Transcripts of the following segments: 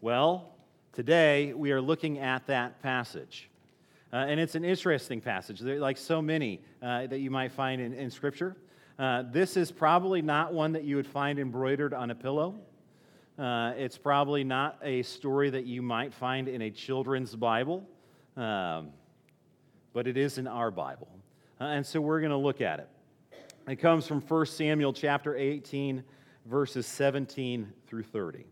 Well, today we are looking at that passage. And it's an interesting passage, like so many that you might find in Scripture. This is probably not one that you would find embroidered on a pillow. It's probably not a story that you might find in a children's Bible, but it is in our Bible. And so we're going to look at it. It comes from 1 Samuel chapter 18, verses 17 through 30.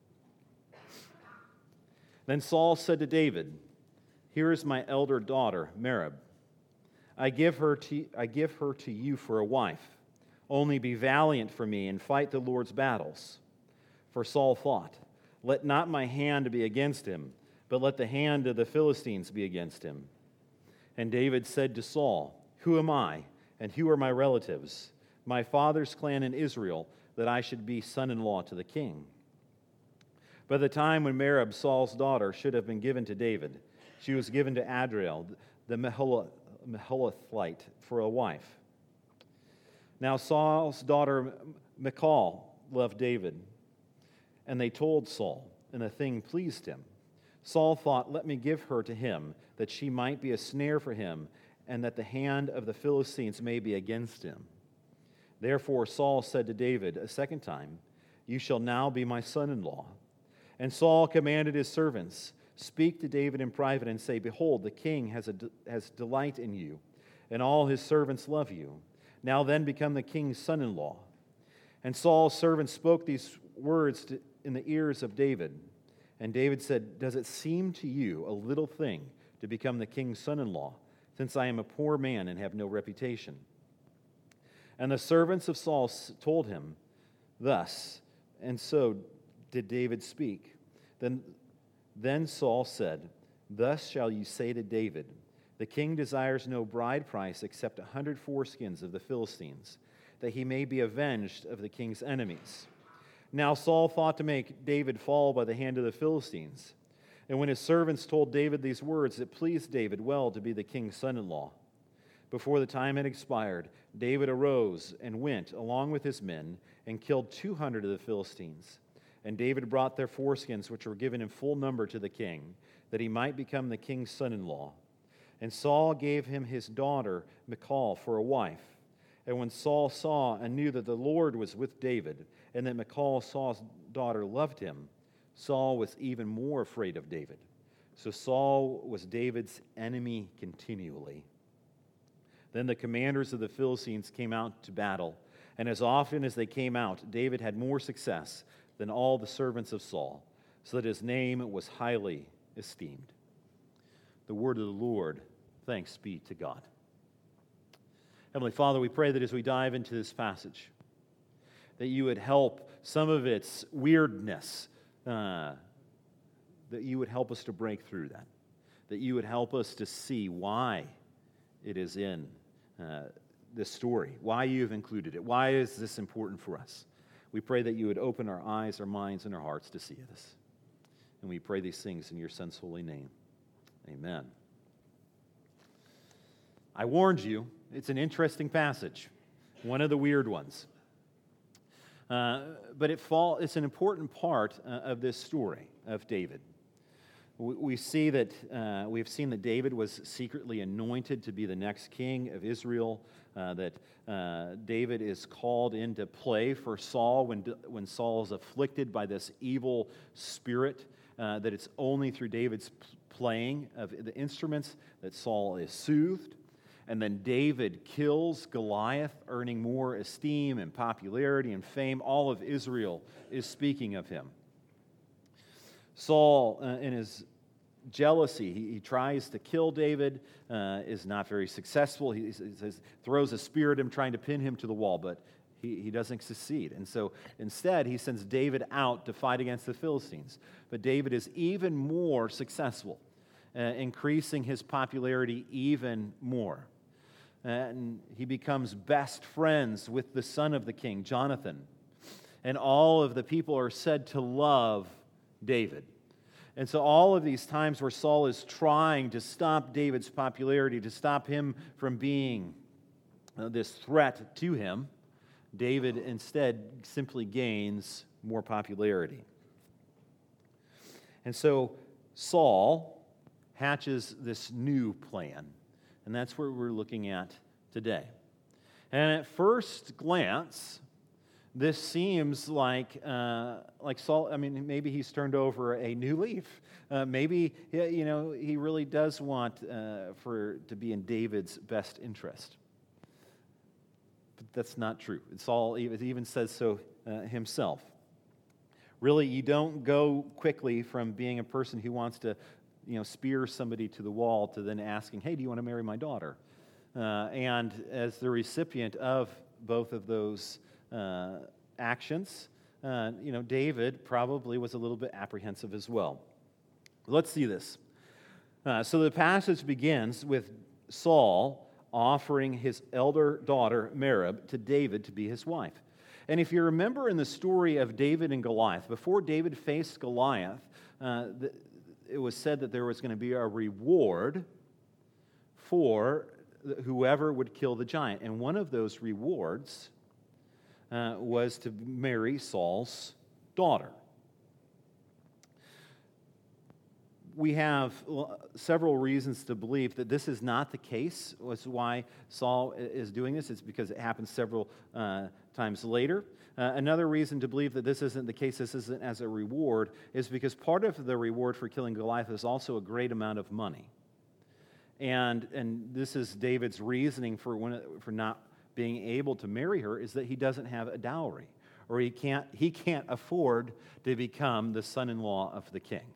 Then Saul said to David, "Here is my elder daughter, Merab. I give her to you for a wife. Only be valiant for me and fight the Lord's battles." For Saul thought, "Let not my hand be against him, but let the hand of the Philistines be against him." And David said to Saul, "Who am I, and who are my relatives, my father's clan in Israel, that I should be son-in-law to the king?" By the time when Merab, Saul's daughter, should have been given to David, she was given to Adriel, the Meholathite, for a wife. Now Saul's daughter Michal loved David, and they told Saul, and the thing pleased him. Saul thought, "Let me give her to him, that she might be a snare for him, and that the hand of the Philistines may be against him." Therefore Saul said to David a second time, "You shall now be my son-in-law." And Saul commanded his servants, "Speak to David in private and say, 'Behold, the king has delight in you, and all his servants love you. Now then become the king's son-in-law.'" And Saul's servants spoke these words in the ears of David. And David said, "Does it seem to you a little thing to become the king's son-in-law, since I am a poor man and have no reputation?" And the servants of Saul told him thus, and so did David speak. Then Saul said, "Thus shall you say to David, 'The king desires no bride price except 100 foreskins of the Philistines, that he may be avenged of the king's enemies.'" Now Saul thought to make David fall by the hand of the Philistines. And when his servants told David these words, it pleased David well to be the king's son-in-law. Before the time had expired, David arose and went along with his men and killed 200 of the Philistines. And David brought their foreskins, which were given in full number, to the king, that he might become the king's son-in-law. And Saul gave him his daughter Michal for a wife. And when Saul saw and knew that the Lord was with David, and that Michal, Saul's daughter, loved him, Saul was even more afraid of David. So Saul was David's enemy continually. Then the commanders of the Philistines came out to battle, and as often as they came out, David had more success than all the servants of Saul, so that his name was highly esteemed. The word of the Lord. Thanks be to God. Heavenly Father, we pray that as we dive into this passage, that you would help some of its weirdness, that you would help us to break through that you would help us to see why it is in this story, why you've included it, why is this important for us. We pray that you would open our eyes, our minds, and our hearts to see this. And we pray these things in your Son's holy name. Amen. I warned you, it's an interesting passage, one of the weird ones. But it's an important part of this story of David. We see that we've seen that David was secretly anointed to be the next king of Israel, that David is called into play for Saul when Saul is afflicted by this evil spirit, that it's only through David's playing of the instruments that Saul is soothed. And then David kills Goliath, earning more esteem and popularity and fame. All of Israel is speaking of him. Saul, in his jealousy, he tries to kill David, is not very successful. He throws a spear at him, trying to pin him to the wall, but he doesn't succeed. And so instead, he sends David out to fight against the Philistines. But David is even more successful, increasing his popularity even more. And he becomes best friends with the son of the king, Jonathan. And all of the people are said to love David. And so all of these times where Saul is trying to stop David's popularity, to stop him from being this threat to him, David instead simply gains more popularity. And so Saul hatches this new plan, and that's what we're looking at today. And at first glance, this seems like Saul. I mean, maybe he's turned over a new leaf. Maybe he really does want to be in David's best interest. But that's not true. Saul even says so himself. Really, you don't go quickly from being a person who wants to, spear somebody to the wall to then asking, "Hey, do you want to marry my daughter?" And as the recipient of both of those actions, David probably was a little bit apprehensive as well. Let's see this. So the passage begins with Saul offering his elder daughter Merab to David to be his wife. And if you remember in the story of David and Goliath, before David faced Goliath, it was said that there was going to be a reward for whoever would kill the giant. And one of those rewards was to marry Saul's daughter. We have several reasons to believe that this is not the case. That's why Saul is doing this. It's because it happens several times later. Another reason to believe that this isn't the case, this isn't as a reward, is because part of the reward for killing Goliath is also a great amount of money. And this is David's reasoning for not being able to marry her, is that he doesn't have a dowry, or he can't afford to become the son-in-law of the king.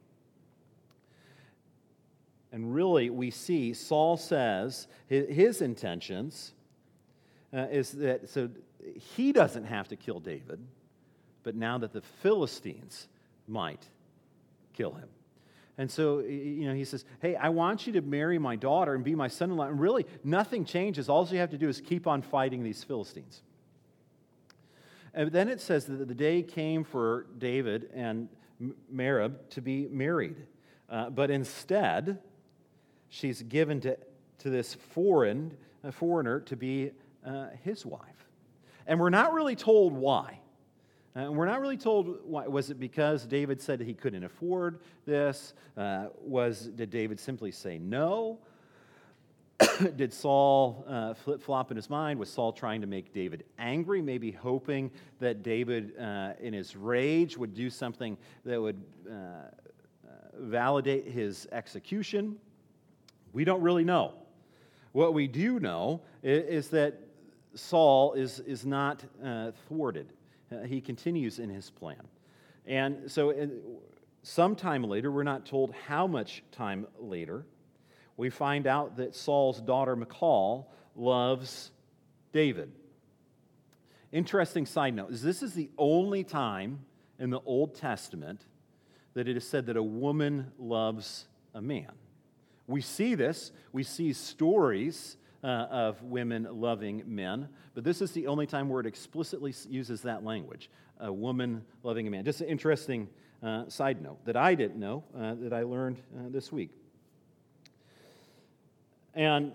And really, we see Saul says his intentions is that so he doesn't have to kill David, but now that the Philistines might kill him. And so, he says, "Hey, I want you to marry my daughter and be my son-in-law." And really, nothing changes. All you have to do is keep on fighting these Philistines. And then it says that the day came for David and Merab to be married. But instead, she's given to this foreigner to be his wife. And we're not really told why. We're not really told why. Was it because David said he couldn't afford this? Did David simply say no? Did Saul flip-flop in his mind? Was Saul trying to make David angry, maybe hoping that David, in his rage, would do something that would validate his execution? We don't really know. What we do know is that Saul is not thwarted. He continues in his plan. And so sometime later, we're not told how much time later, we find out that Saul's daughter Michal loves David. Interesting side note is this is the only time in the Old Testament that it is said that a woman loves a man. We see this. We see stories of women loving men, but this is the only time where it explicitly uses that language, a woman loving a man. Just an interesting side note that I didn't know, that I learned this week. And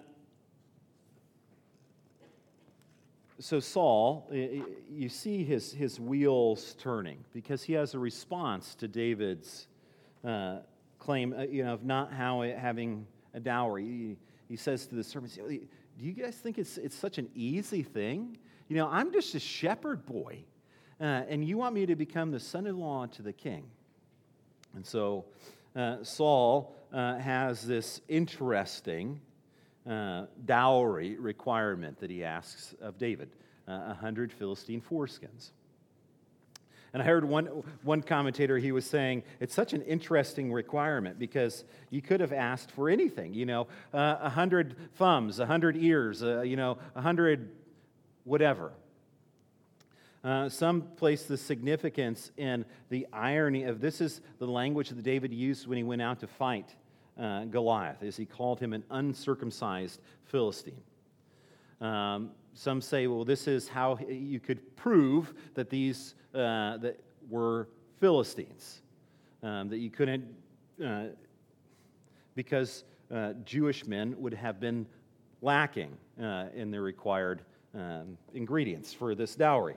so Saul, you see his wheels turning because he has a response to David's claim, of not having a dowry. He says to the servants, "Do you guys think it's such an easy thing? I'm just a shepherd boy, and you want me to become the son-in-law to the king." And so Saul has this interesting dowry requirement that he asks of David, 100 Philistine foreskins. And I heard one commentator, he was saying, it's such an interesting requirement because you could have asked for anything, 100 thumbs, 100 ears, 100 whatever. Some place the significance in the irony of this is the language that David used when he went out to fight Goliath, as he called him an uncircumcised Philistine. Some say, well, this is how you could prove that these that were Philistines, that you couldn't, because Jewish men would have been lacking in the required ingredients for this dowry.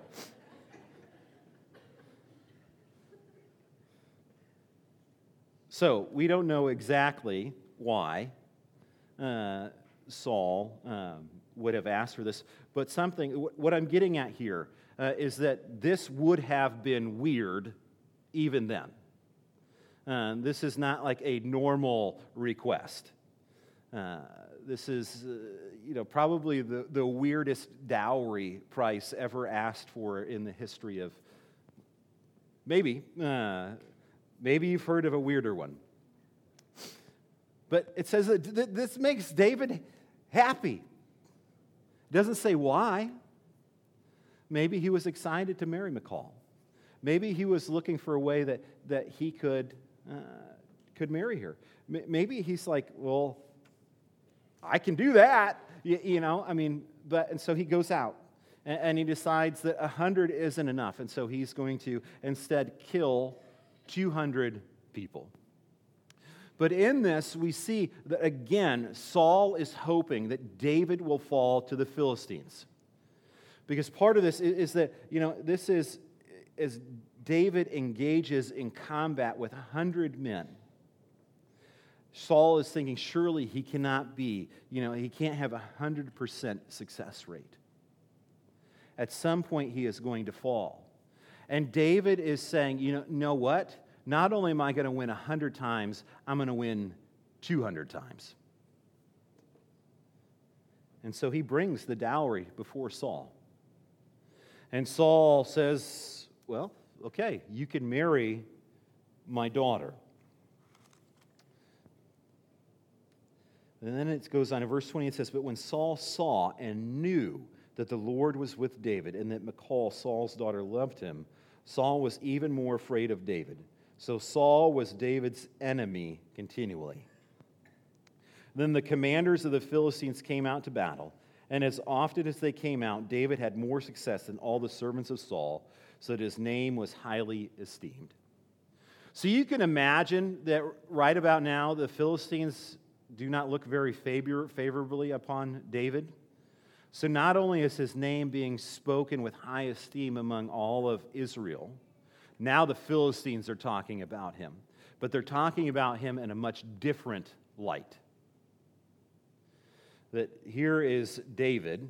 So we don't know exactly why Saul would have asked for this, but what I'm getting at here is that this would have been weird even then. This is not like a normal request. This is, probably the weirdest dowry price ever asked for in the history of. Maybe you've heard of a weirder one. But it says that this makes David happy. It doesn't say why. Maybe he was excited to marry Michal. Maybe he was looking for a way that he could marry her. Maybe he's like, well, I can do that, and so he goes out. And he decides that 100 isn't enough, and so he's going to instead kill 200 people. But in this, we see that again, Saul is hoping that David will fall to the Philistines. Because part of this is that, this is as David engages in combat with 100 men. Saul is thinking, surely he cannot be, he can't have 100% success rate. At some point, he is going to fall. And David is saying, you know what? Not only am I going to win 100 times, I'm going to win 200 times. And so he brings the dowry before Saul. And Saul says, well, okay, you can marry my daughter. And then it goes on in verse 20, it says, but when Saul saw and knew that the Lord was with David and that Michal, Saul's daughter, loved him, Saul was even more afraid of David. So Saul was David's enemy continually. Then the commanders of the Philistines came out to battle, and as often as they came out, David had more success than all the servants of Saul, so that his name was highly esteemed. So you can imagine that right about now, the Philistines do not look very favorably upon David. So not only is his name being spoken with high esteem among all of Israel, now the Philistines are talking about him. But they're talking about him in a much different light. That here is David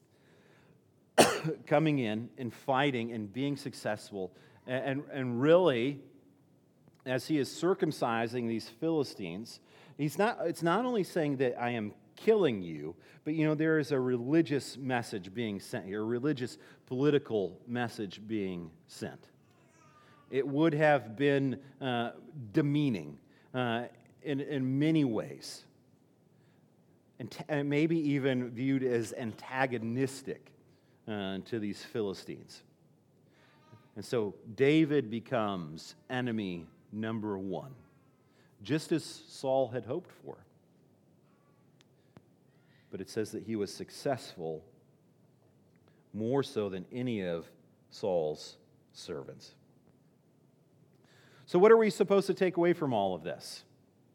coming in and fighting and being successful. And really, as he is circumcising these Philistines, it's not only saying that I am killing you, but there is a religious message being sent here, a religious political message being sent. It would have been demeaning in many ways, and maybe even viewed as antagonistic to these Philistines. And so David becomes enemy number one, just as Saul had hoped for. But it says that he was successful more so than any of Saul's servants. So what are we supposed to take away from all of this?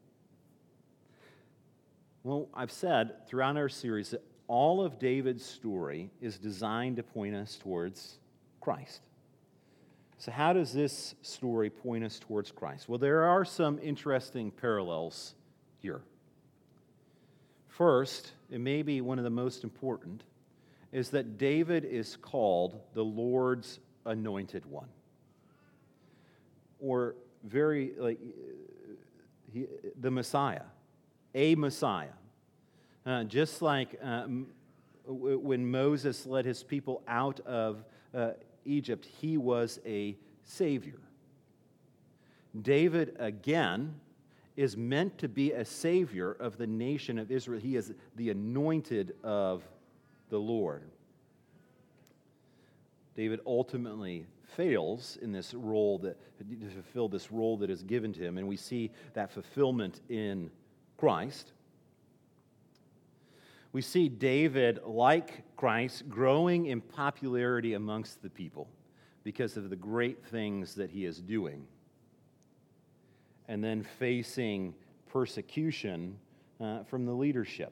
Well, I've said throughout our series that all of David's story is designed to point us towards Christ. So how does this story point us towards Christ? Well, there are some interesting parallels here. First, and maybe one of the most important, is that David is called the Lord's anointed one. Or the Messiah, a Messiah. Just like when Moses led his people out of Egypt, he was a Savior. David, again, is meant to be a Savior of the nation of Israel. He is the anointed of the Lord. David ultimately fails in this role to fulfill this role that is given to him, and we see that fulfillment in Christ. We see David, like Christ, growing in popularity amongst the people because of the great things that he is doing, and then facing persecution from the leadership.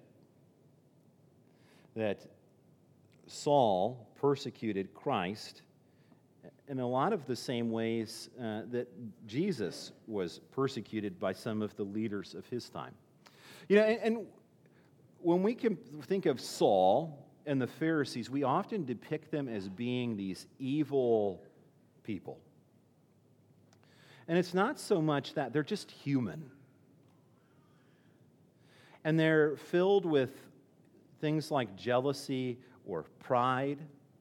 That Saul persecuted Christ in a lot of the same ways that Jesus was persecuted by some of the leaders of his time. And when we can think of Saul and the Pharisees, we often depict them as being these evil people. And it's not so much that, they're just human. And they're filled with things like jealousy or pride.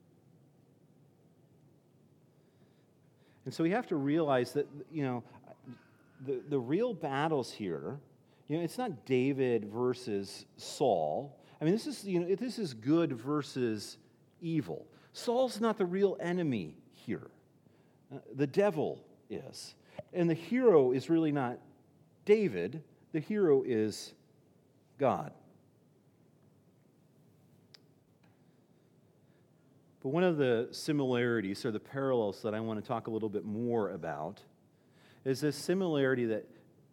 And so we have to realize that, the real battles here, it's not David versus Saul. I mean, this is good versus evil. Saul's not the real enemy here. The devil is. And the hero is really not David. The hero is God. But one of the similarities or the parallels that I want to talk a little bit more about is this similarity that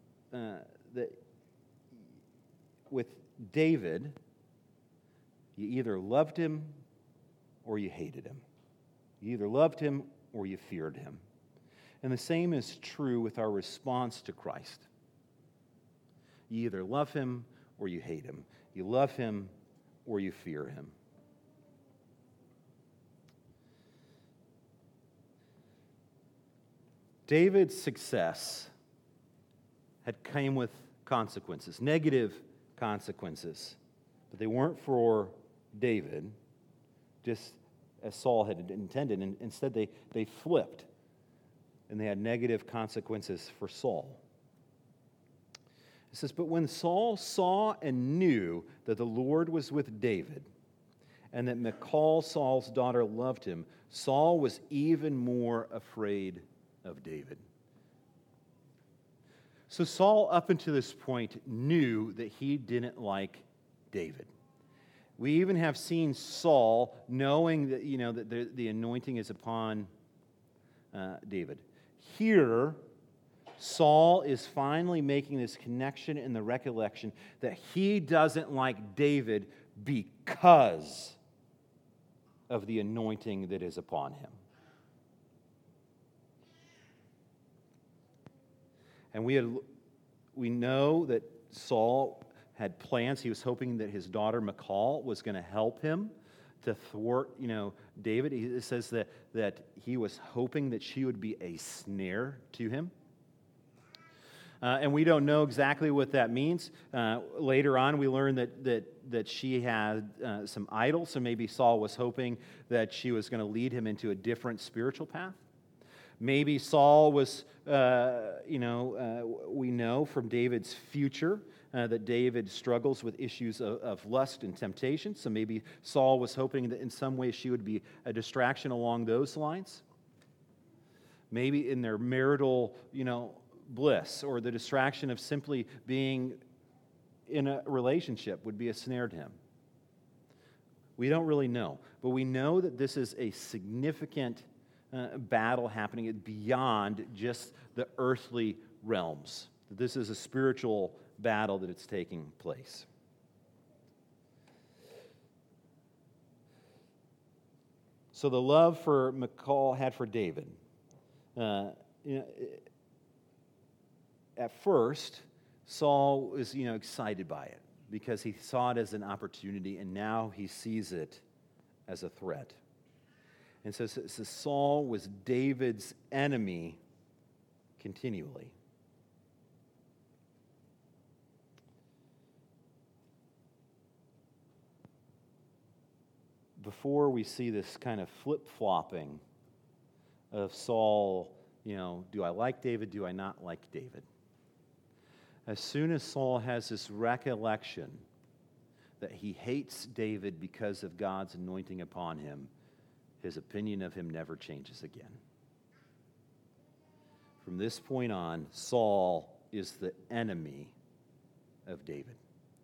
with David, you either loved him or you hated him. You either loved him or you feared him. And the same is true with our response to Christ. You either love him or you hate him. You love him or you fear him. David's success had come with consequences, negative consequences. But they weren't for David, just as Saul had intended. And instead, they flipped, and they had negative consequences for Saul. It says, "But when Saul saw and knew that the Lord was with David, and that Michal, Saul's daughter, loved him, Saul was even more afraid of David." So Saul, up until this point, knew that he didn't like David. We even have seen Saul knowing that, that the anointing is upon David. Here, Saul is finally making this connection in the recollection that he doesn't like David because of the anointing that is upon him. And we know that Saul had plans. He was hoping that his daughter Michal was going to help him to thwart, David. It says that he was hoping that she would be a snare to him. And we don't know exactly what that means. Later on, we learn that she had some idols, so maybe Saul was hoping that she was going to lead him into a different spiritual path. Maybe Saul was, we know from David's future that David struggles with issues of lust and temptation. So maybe Saul was hoping that in some way she would be a distraction along those lines. Maybe in their marital, bliss, or the distraction of simply being in a relationship would be a snare to him. We don't really know. But we know that this is a significant battle happening beyond just the earthly realms. This is a spiritual battle that it's taking place. So the love for Michal had for David. At first, Saul was excited by it because he saw it as an opportunity, and now he sees it as a threat. And so Saul was David's enemy continually. Before we see this kind of flip-flopping of Saul, do I like David, do I not like David? As soon as Saul has this recollection that he hates David because of God's anointing upon him, his opinion of him never changes again. From this point on, Saul is the enemy of David.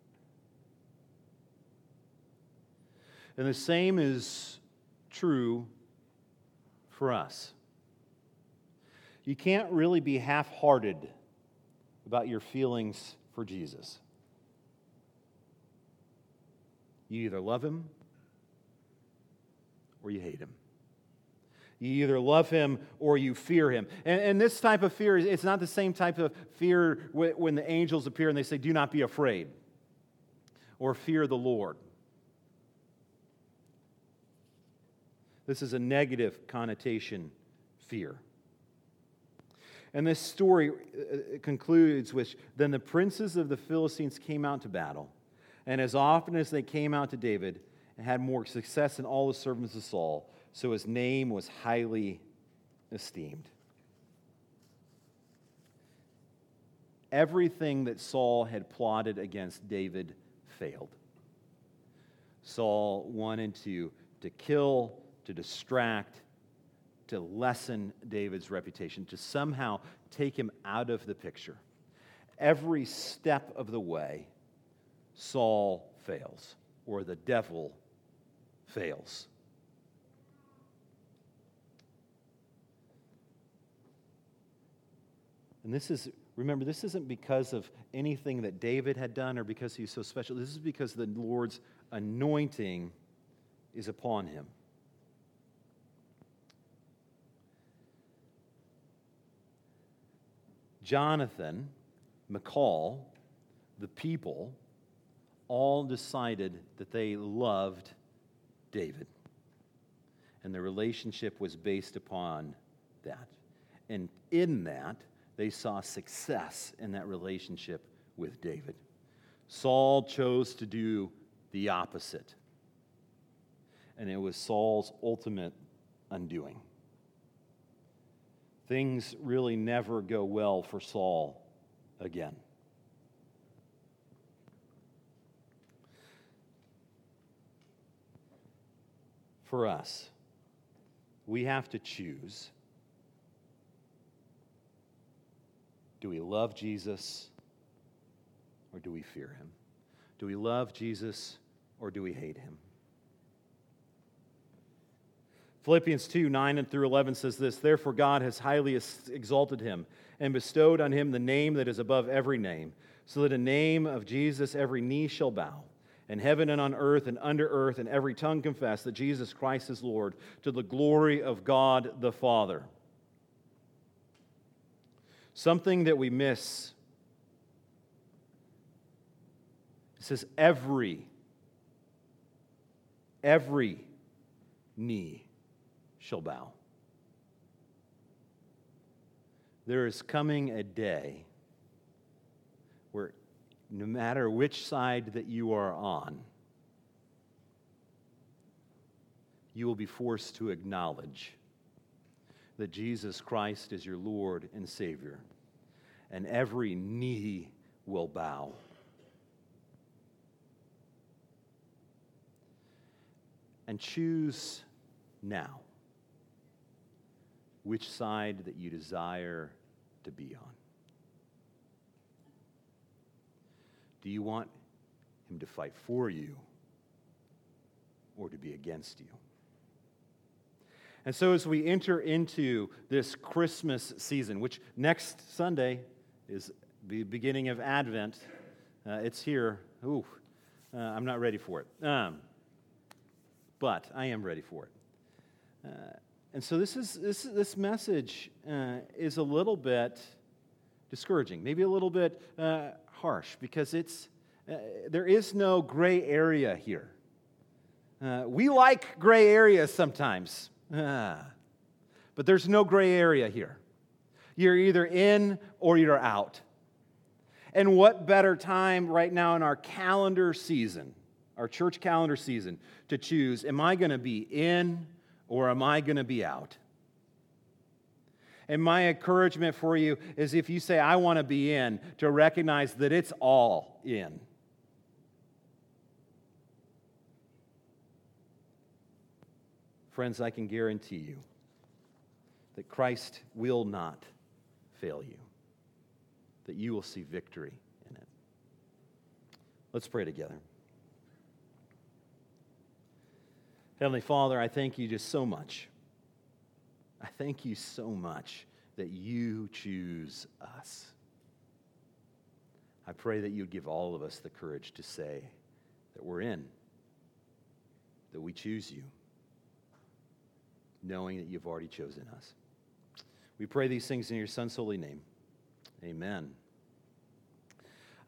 And the same is true for us. You can't really be half-hearted about your feelings for Jesus. You either love him or you hate him. You either love him or you fear him. And this type of fear, it's not the same type of fear when the angels appear and they say, do not be afraid, or fear the Lord. This is a negative connotation fear. And this story concludes with, then the princes of the Philistines came out to battle, and as often as they came out to David, and had more success than all the servants of Saul, so his name was highly esteemed. Everything that Saul had plotted against David failed. Saul wanted to kill, to distract, to lessen David's reputation, to somehow take him out of the picture. Every step of the way, Saul fails, or the devil fails. And remember, this isn't because of anything that David had done or because he's so special. This is because the Lord's anointing is upon him. Jonathan, Michal, the people, all decided that they loved David. And the relationship was based upon that. And in that, they saw success in that relationship with David. Saul chose to do the opposite. And it was Saul's ultimate undoing. Things really never go well for Saul again. For us, we have to choose. Do we love Jesus or do we fear him? Do we love Jesus or do we hate him? Philippians 2, 9 through 11 says this, therefore God has highly exalted him and bestowed on him the name that is above every name, so that in the name of Jesus every knee shall bow, in heaven and on earth and under earth, and every tongue confess that Jesus Christ is Lord, to the glory of God the Father. Something that we miss. It says every knee shall bow. There is coming a day where no matter which side that you are on, you will be forced to acknowledge that Jesus Christ is your Lord and Savior, and every knee will bow. And choose now which side that you desire to be on. Do you want him to fight for you or to be against you? And so as we enter into this Christmas season, which next Sunday is the beginning of Advent, it's here. I'm not ready for it. But I am ready for it. And so this message is a little bit discouraging, maybe a little bit harsh, because there is no gray area here. We like gray areas sometimes, but there's no gray area here. You're either in or you're out. And what better time right now in our calendar season, our church calendar season, to choose, am I going to be in or am I going to be out? And my encouragement for you is, if you say, I want to be in, to recognize that it's all in. Friends, I can guarantee you that Christ will not fail you, that you will see victory in it. Let's pray together. Heavenly Father, I thank you just so much. I thank you so much that you choose us. I pray that you would give all of us the courage to say that we're in, that we choose you, knowing that you've already chosen us. We pray these things in your Son's holy name. Amen.